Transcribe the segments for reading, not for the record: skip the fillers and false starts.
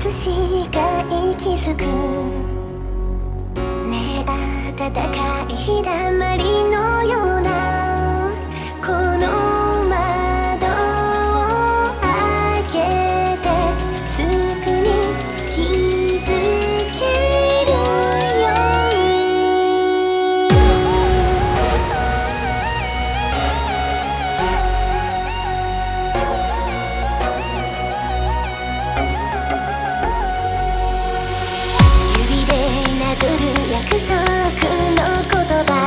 つしが息づくねえ暖かい日だまりのようなこの窓を開けてすぐに気づけるよ指でなぞる約束の言葉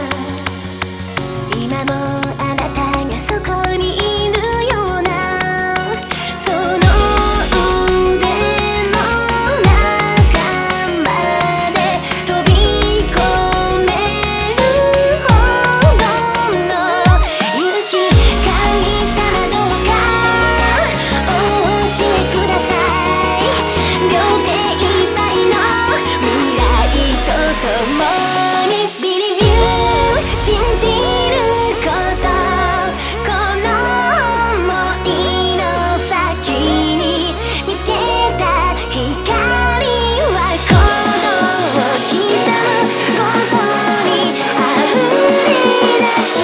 今もあなたがそこにいるようなその腕の中まで飛び込めるほどの勇気神様どうかお教えください両手いっぱいの未来と共に Believe you 信じることこの想いの先に見つけた光は鼓動を刻むことにあふれ出す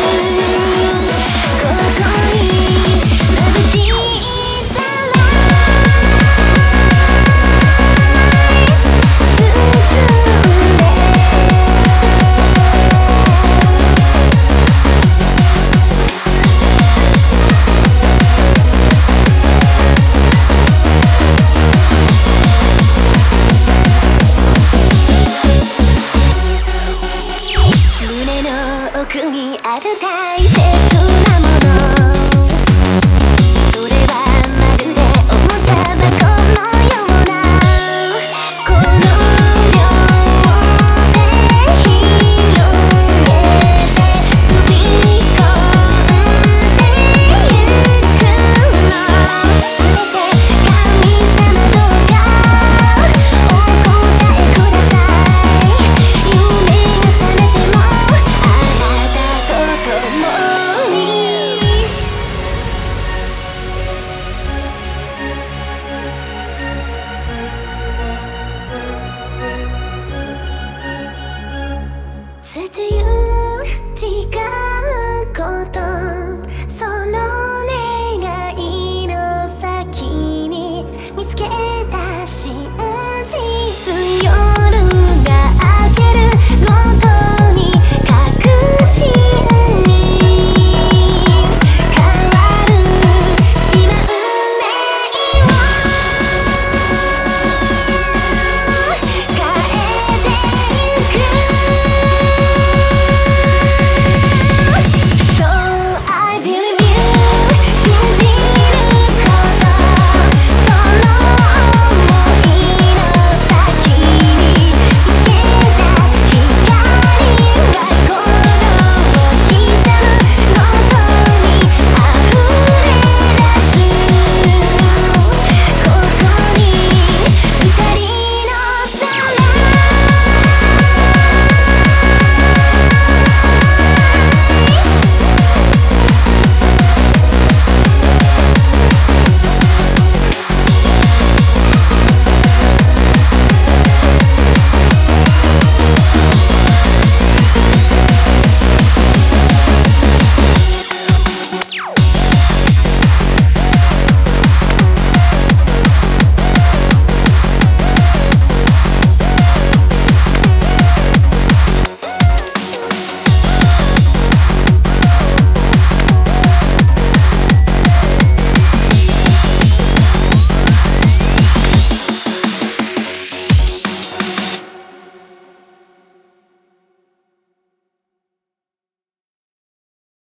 ここに眩しいサンライズ包んで胸の奥にある大切な